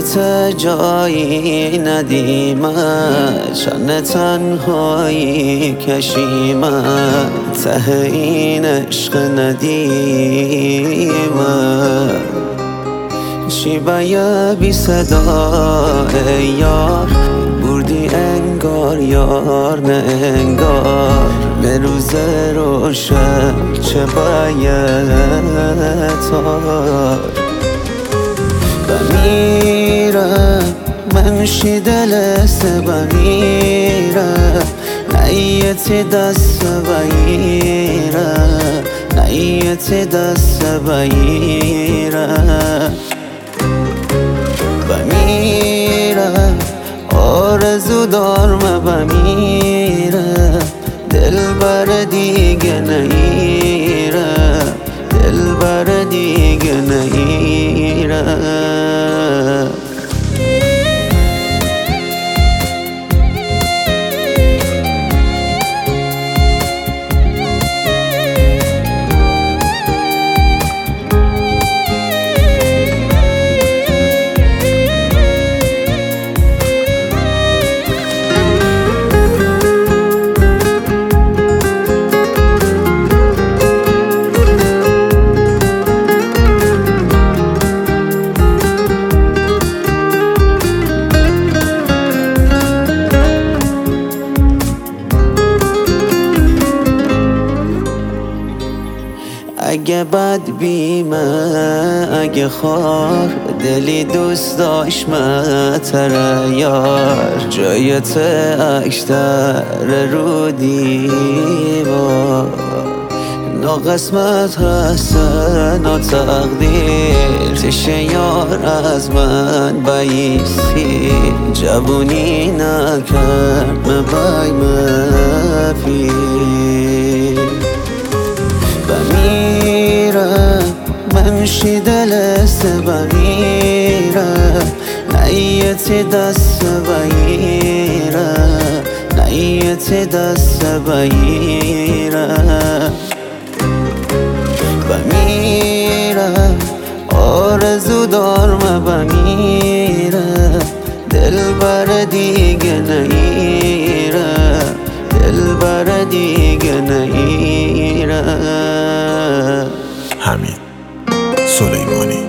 خودت جایی ندیمت، چند تنهایی کشیمت، ته این عشق ندیمت. چی بیا بی صدا ای یار، بردی انگار یار نه انگار، به روز روشن چه باید تار. بمیرم منشی دل سه بمیرم، نیتی دست بگیرم، نیتی دست بگیرم. بمیرم آرزو دارم بمیرم، دل بر دیگه نیرم، دل بر دیگه نیرم. اگه بد بیمه اگه خار، دلی دوست داشت متره یار، جایت اکتر رو دیوار. ناقسمت هستن و تقدیر، تشه یار از من بایستی، جوونی نکرد مبای مفی. بمیرم منشی دل سه بمیرم، نیتی دست بگیرم، نیتی دست بگیرم. بمیرم آرزو دارم بمیرم، دل بر دیگه نیرم، دل بر دیگه نیرم. حمید سلیمانی.